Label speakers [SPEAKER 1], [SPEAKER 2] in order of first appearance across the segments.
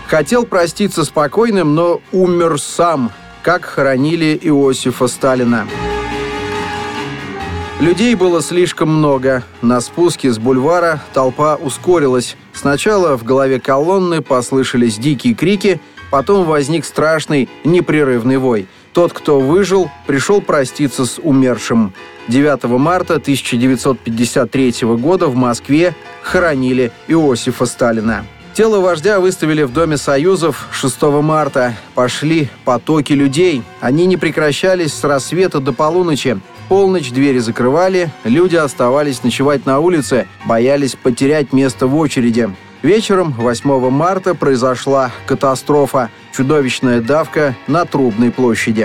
[SPEAKER 1] Хотел проститься с покойным, но умер сам, как хоронили Иосифа Сталина. Людей было слишком много. На спуске с бульвара толпа ускорилась. Сначала в голове колонны послышались дикие крики, потом возник страшный непрерывный вой. Тот, кто выжил, пришел проститься с умершим. 9 марта 1953 года в Москве хоронили Иосифа Сталина. Тело вождя выставили в Доме Союзов 6 марта. Пошли потоки людей. Они не прекращались с рассвета до полуночи. В полночь двери закрывали, люди оставались ночевать на улице, боялись потерять место в очереди. Вечером 8 марта произошла катастрофа. Чудовищная давка на Трубной площади.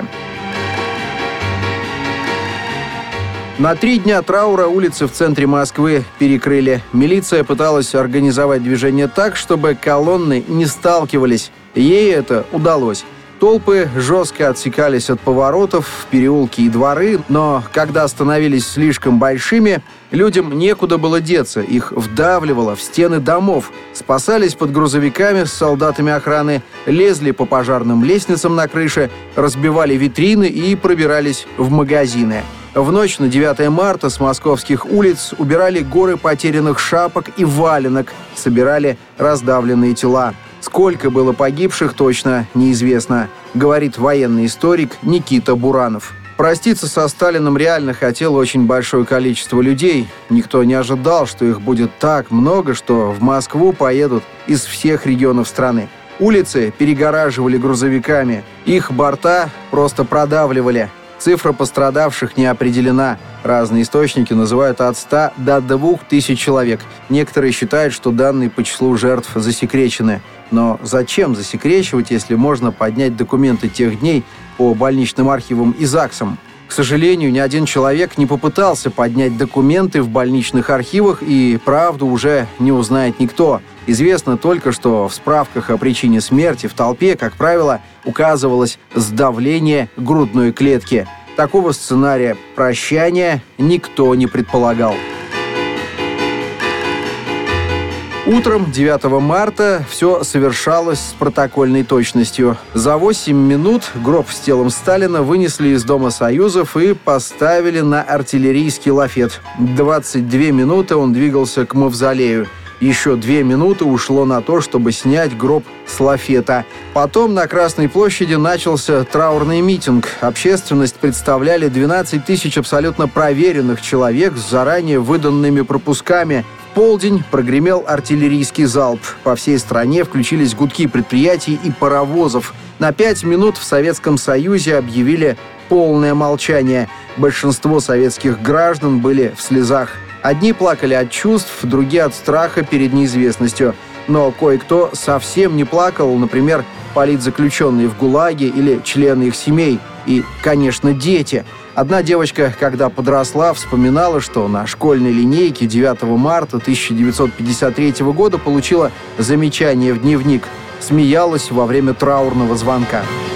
[SPEAKER 1] На 3 дня траура улицы в центре Москвы перекрыли. Милиция пыталась организовать движение так, чтобы колонны не сталкивались. Ей это удалось. Толпы жестко отсекались от поворотов в переулки и дворы, но когда становились слишком большими, людям некуда было деться, их вдавливало в стены домов, спасались под грузовиками с солдатами охраны, лезли по пожарным лестницам на крыше, разбивали витрины и пробирались в магазины. В ночь на 9 марта с московских улиц убирали горы потерянных шапок и валенок, собирали раздавленные тела. Сколько было погибших, точно неизвестно, говорит военный историк Никита Буранов. Проститься со Сталиным реально хотело очень большое количество людей. Никто не ожидал, что их будет так много, что в Москву поедут из всех регионов страны. Улицы перегораживали грузовиками, их борта просто продавливали. Цифра пострадавших не определена. Разные источники называют от 100 до 2000 человек. Некоторые считают, что данные по числу жертв засекречены. Но зачем засекречивать, если можно поднять документы тех дней по больничным архивам и ЗАГСам? К сожалению, ни один человек не попытался поднять документы в больничных архивах, и правду уже не узнает никто. Известно только, что в справках о причине смерти в толпе, как правило, указывалось сдавление грудной клетки. Такого сценария прощания никто не предполагал. Утром 9 марта все совершалось с протокольной точностью. За 8 минут гроб с телом Сталина вынесли из Дома Союзов и поставили на артиллерийский лафет. 22 минуты он двигался к мавзолею. Еще 2 минуты ушло на то, чтобы снять гроб с лафета. Потом на Красной площади начался траурный митинг. Общественность представляли 12 тысяч абсолютно проверенных человек с заранее выданными пропусками. В полдень прогремел артиллерийский залп. По всей стране включились гудки предприятий и паровозов. На 5 минут в Советском Союзе объявили полное молчание. Большинство советских граждан были в слезах. Одни плакали от чувств, другие от страха перед неизвестностью. Но кое-кто совсем не плакал, например, политзаключенные в ГУЛАГе или члены их семей. И, конечно, дети. Одна девочка, когда подросла, вспоминала, что на школьной линейке 9 марта 1953 года получила замечание в дневник. Смеялась во время траурного звонка.